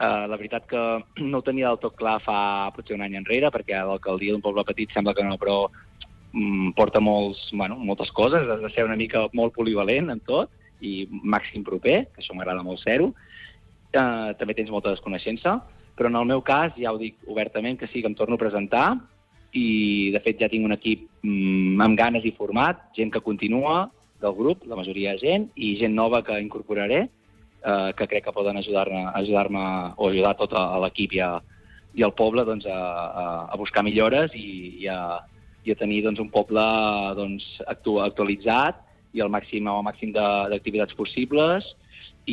La veritat que no ho tenia del tot clar fa potser un any enrere, perquè l'alcaldia d'un poble petit sembla que no, però porta moltes coses, has de ser una mica molt polivalent en tot, i màxim proper, que això m'agrada molt ser-ho. També tens molta desconeixença, però en el meu cas ja ho dic obertament que sí, que em torno a presentar, i de fet ja tinc un equip amb ganes i format, gent que continua del grup, la majoria de gent, i gent nova que incorporaré, que crec que poden ajudar-me o ajudar tot l'equip i el poble doncs, a buscar millores i a tenir doncs, un poble doncs, actualitzat i el màxim d'activitats possibles